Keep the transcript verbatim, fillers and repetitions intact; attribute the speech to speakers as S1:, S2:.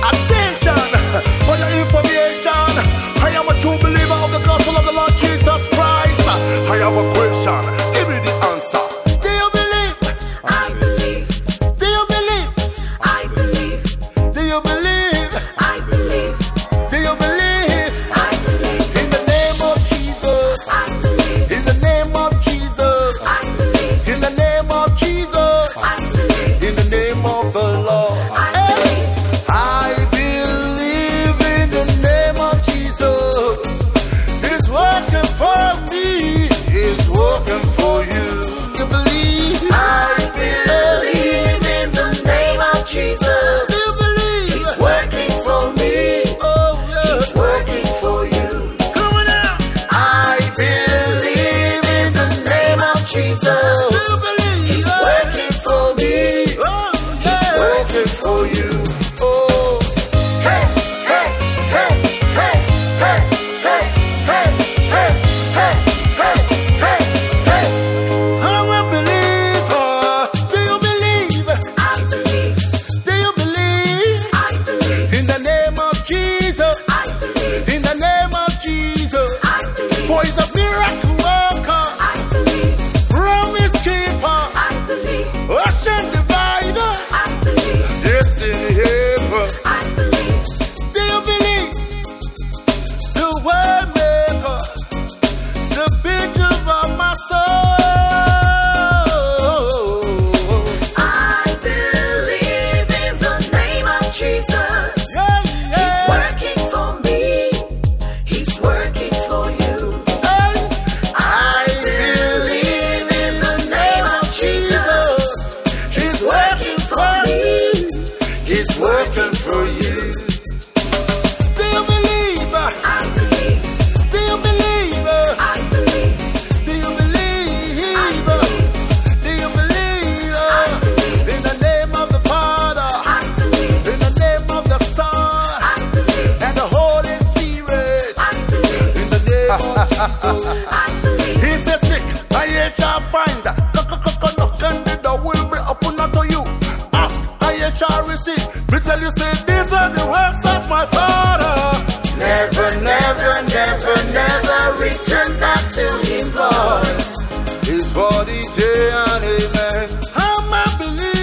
S1: Attention for your information. I am a true believer of the gospel of the Lord Jesus Christ. I have a question. Give me the answer. Do you believe?
S2: I believe.
S1: Do you believe?
S2: I believe.
S1: Do you believe?
S2: I believe.
S1: Do you believe?
S2: I believe.
S1: In the name of Jesus.
S2: I believe.
S1: In the name of Jesus.
S2: I believe.
S1: In the name of Jesus.
S2: I believe.
S1: In the name of the Lord.
S2: I believe.
S1: I believe in the name of Jesus. It's working for me. It's working for you. You believe?
S2: I believe in the name of Jesus.
S1: You believe?
S2: He's working for me.
S1: Oh, yeah.
S2: He's working for you.
S1: Come on now.
S2: I believe in the name of Jesus.
S1: You believe?
S2: He's working for me.
S1: Oh,
S2: He's
S1: yeah.
S2: working for you.
S1: Oh,
S2: Hey, hey, hey, hey, hey, hey, hey, hey, hey, hey, hey, hey.
S1: I'm a believer. Do you believe?
S2: I believe.
S1: Do you believe?
S2: I believe.
S1: In the name of Jesus.
S2: I believe.
S1: In the name of Jesus.
S2: I believe.
S1: For he's a miracle worker.
S2: I believe.
S1: Promise keeper.
S2: I believe.
S1: Ocean divider.
S2: I believe.
S1: Destiny helper.
S2: I believe.
S1: Do you believe? The way maker. The bishop of my soul.
S2: I believe in the name of Jesus.
S1: Yeah,
S2: He's
S1: yeah.
S2: working for me. He's working for you.
S1: Hey.
S2: I believe in the name of Jesus. He's working for me.
S1: He's working for you. Do you believe?
S2: I believe.
S1: Do you believe?
S2: I believe.
S1: Do you believe?
S2: I believe.
S1: Do you believe?
S2: I believe.
S1: In the name of the Father,
S2: I believe.
S1: in the name of the Son,
S2: I believe.
S1: and the Holy Spirit,
S2: I believe.
S1: in the name of Jesus.
S2: I believe.
S1: He says, "Sick, I ye shall find. Knock, knock, knock, knock, and the door will be open unto you. Ask, I ye shall receive." Me tell you, say, these are the works of my Father.
S2: Never, never, never, never return back to him void.
S1: His body say and amen. I'm a believer.